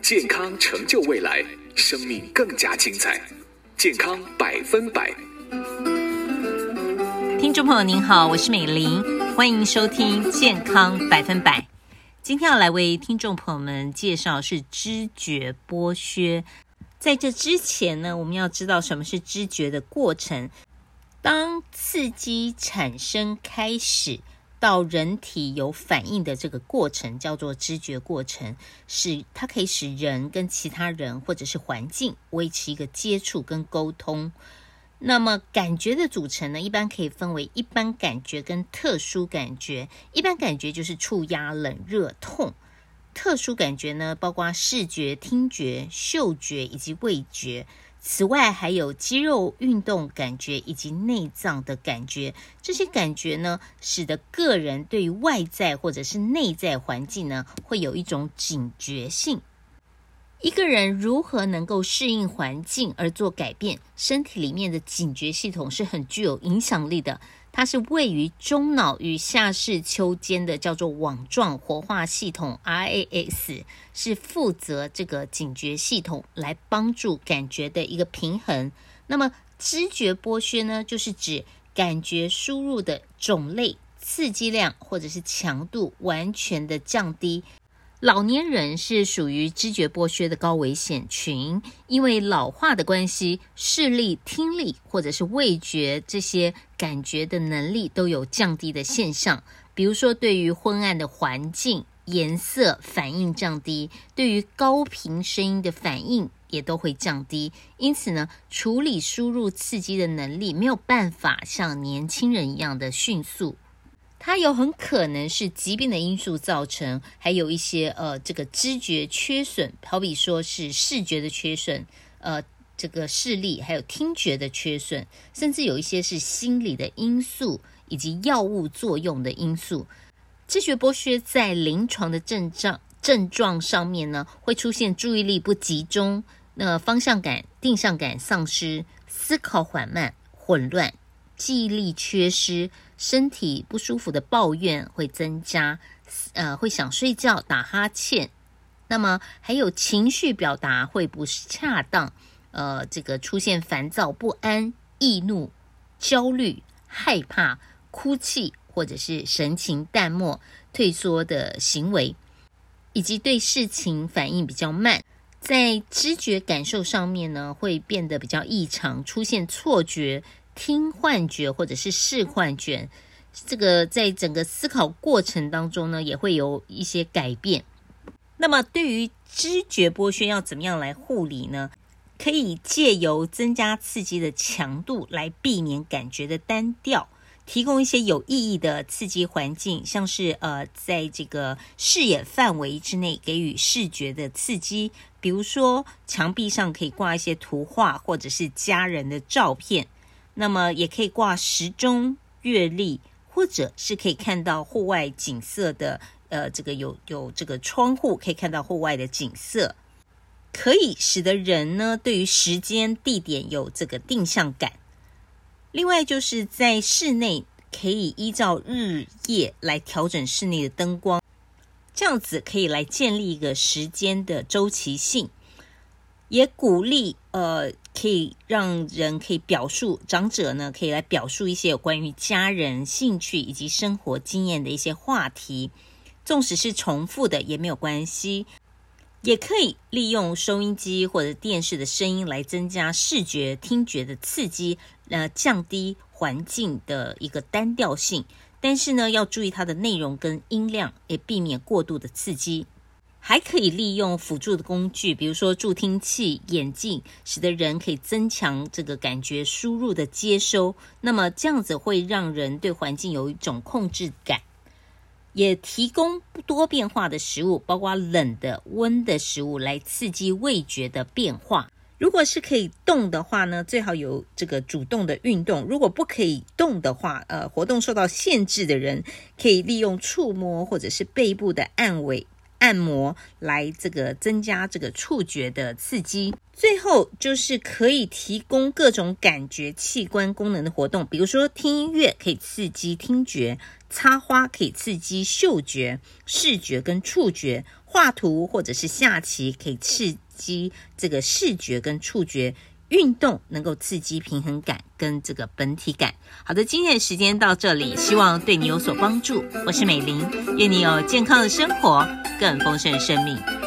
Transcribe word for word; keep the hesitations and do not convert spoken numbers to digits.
健康成就未来，生命更加精彩。健康百分百。 听众朋友您好，我是美玲，欢迎收听健康百分百。今天要来为听众朋友们介绍是知觉剥削。在这之前呢，我们要知道什么是知觉的过程。当刺激产生开始到人体有反应的这个过程叫做知觉过程，使它可以使人跟其他人或者是环境维持一个接触跟沟通。那么感觉的组成呢，一般可以分为一般感觉跟特殊感觉。一般感觉就是触压、冷热、痛。特殊感觉呢，包括视觉、听觉、嗅觉以及味觉。此外还有肌肉运动感觉以及内脏的感觉。这些感觉呢，使得个人对于外在或者是内在环境呢，会有一种警觉性。一个人如何能够适应环境而做改变，身体里面的警觉系统是很具有影响力的。它是位于中脑与下视丘间的，叫做网状活化系统 R A S， 是负责这个警觉系统来帮助感觉的一个平衡。那么知觉剥削呢，就是指感觉输入的种类、刺激量或者是强度完全的降低。老年人是属于知觉剥削的高危险群，因为老化的关系，视力、听力或者是味觉这些感觉的能力都有降低的现象。比如说对于昏暗的环境、颜色反应降低，对于高频声音的反应也都会降低。因此呢，处理输入刺激的能力没有办法像年轻人一样的迅速。它有很可能是疾病的因素造成，还有一些呃这个知觉缺损，好比说是视觉的缺损，呃这个视力，还有听觉的缺损，甚至有一些是心理的因素以及药物作用的因素。知觉剥削在临床的症状症状上面呢，会出现注意力不集中，那方向感、定向感丧失，思考缓慢、混乱，记忆力缺失，身体不舒服的抱怨会增加，呃，会想睡觉、打哈欠。那么还有情绪表达会不恰当，呃，这个出现烦躁、不安、易怒、焦虑、害怕、哭泣，或者是神情淡漠、退缩的行为，以及对事情反应比较慢。在知觉感受上面呢，会变得比较异常，出现错觉、听幻觉或者是视幻觉。这个在整个思考过程当中呢，也会有一些改变。那么对于知觉剥削要怎么样来护理呢？可以借由增加刺激的强度来避免感觉的单调，提供一些有意义的刺激环境，像是呃，在这个视野范围之内给予视觉的刺激，比如说墙壁上可以挂一些图画或者是家人的照片，那么也可以挂时钟、月历，或者是可以看到户外景色的，呃，这个有有这个窗户可以看到户外的景色，可以使得人呢对于时间、地点有这个定向感。另外就是在室内可以依照日夜来调整室内的灯光，这样子可以来建立一个时间的周期性，也鼓励呃可以让人可以表述，长者呢可以来表述一些有关于家人、兴趣以及生活经验的一些话题，纵使是重复的也没有关系。也可以利用收音机或者电视的声音来增加视觉、听觉的刺激，呃，降低环境的一个单调性。但是呢，要注意它的内容跟音量，也避免过度的刺激。还可以利用辅助的工具，比如说助听器、眼镜，使得人可以增强这个感觉输入的接收。那么这样子会让人对环境有一种控制感。也提供多变化的食物，包括冷的、温的食物来刺激味觉的变化。如果是可以动的话呢，最好有这个主动的运动。如果不可以动的话，呃，活动受到限制的人，可以利用触摸或者是背部的按尾按摩来这个增加这个触觉的刺激。最后就是可以提供各种感觉器官功能的活动，比如说听音乐可以刺激听觉，插花可以刺激嗅觉、视觉跟触觉， 画图或者是下棋，可以刺激这个视觉跟触觉。运动能够刺激平衡感跟这个本体感。好的，今天的时间到这里，希望对你有所帮助。我是美玲，愿你有健康的生活，更丰盛的生命。